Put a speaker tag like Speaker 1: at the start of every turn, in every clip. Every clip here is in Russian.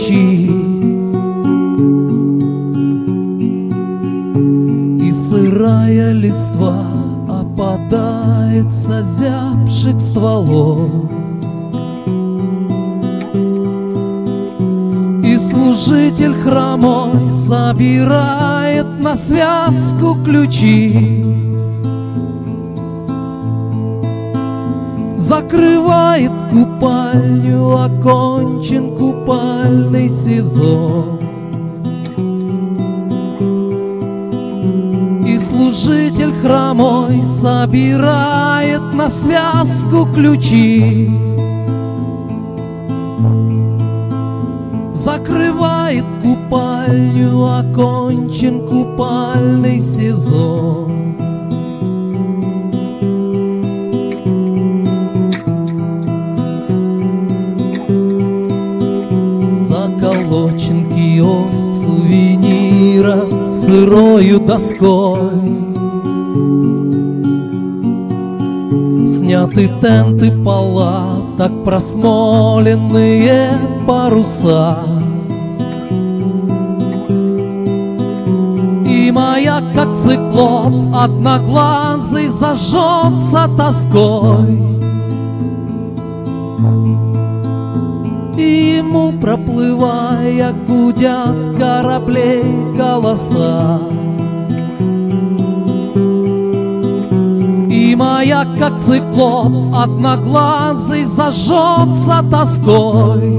Speaker 1: ключи. И сырая листва опадает с озябших стволов, и служитель хромой собирает на связку ключи. Закрывает купальню, окончен купальный сезон. И служитель хромой собирает на связку ключи. Закрывает купальню, окончен купальный сезон. Заколочен киоск сувенира сырою доской. Сняты тенты палаток, просмоленные паруса. И маяк, как циклоп, одноглазый, зажжется тоской. И ему, проплывая, гудят кораблей голоса. И маяк, как циклоп, одноглазый, зажжется тоской.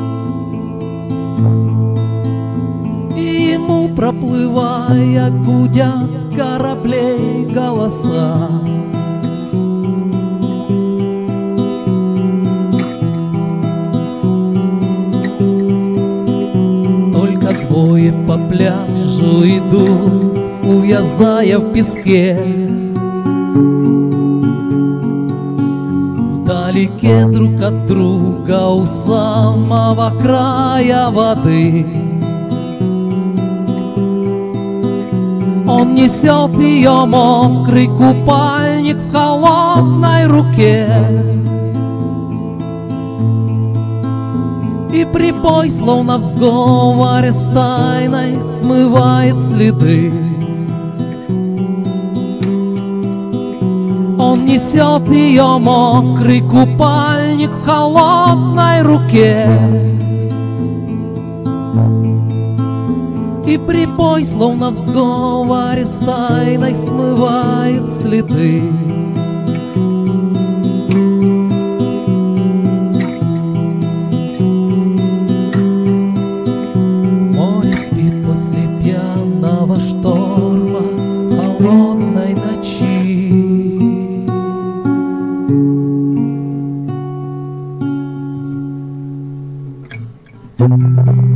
Speaker 1: И ему, проплывая, гудят кораблей голоса. Двое по пляжу идут, увязая в песке. Вдалеке друг от друга у самого края воды. Он несет ее мокрый купальник в холодной руке. И прибой, словно в сговоре с тайной, смывает следы. Он несет ее мокрый купальник в холодной руке. И прибой, словно в сговоре с тайной, смывает следы. Шторма холодной ночи.